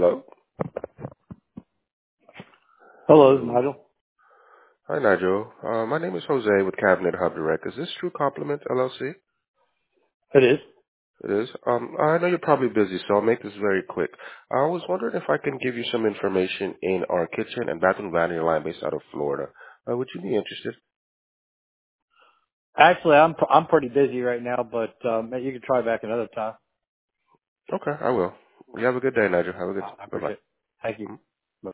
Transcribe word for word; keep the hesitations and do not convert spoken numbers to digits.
Hello? Hello, Hello. Nigel. Hi, Nigel. Uh, my name is Jose with Cabinet Hub Direct. Is this True Compliment L L C? It is. It is. Um, I know you're probably busy, so I'll make this very quick. I was wondering if I can give you some information in our kitchen and bathroom vanity line based out of Florida. Uh, would you be interested? Actually, I'm I'm pretty busy right now, but um, you can try back another time. Okay, I will. You have a good day, Nigel. Have a good. I Bye bye. appreciate it. Thank you.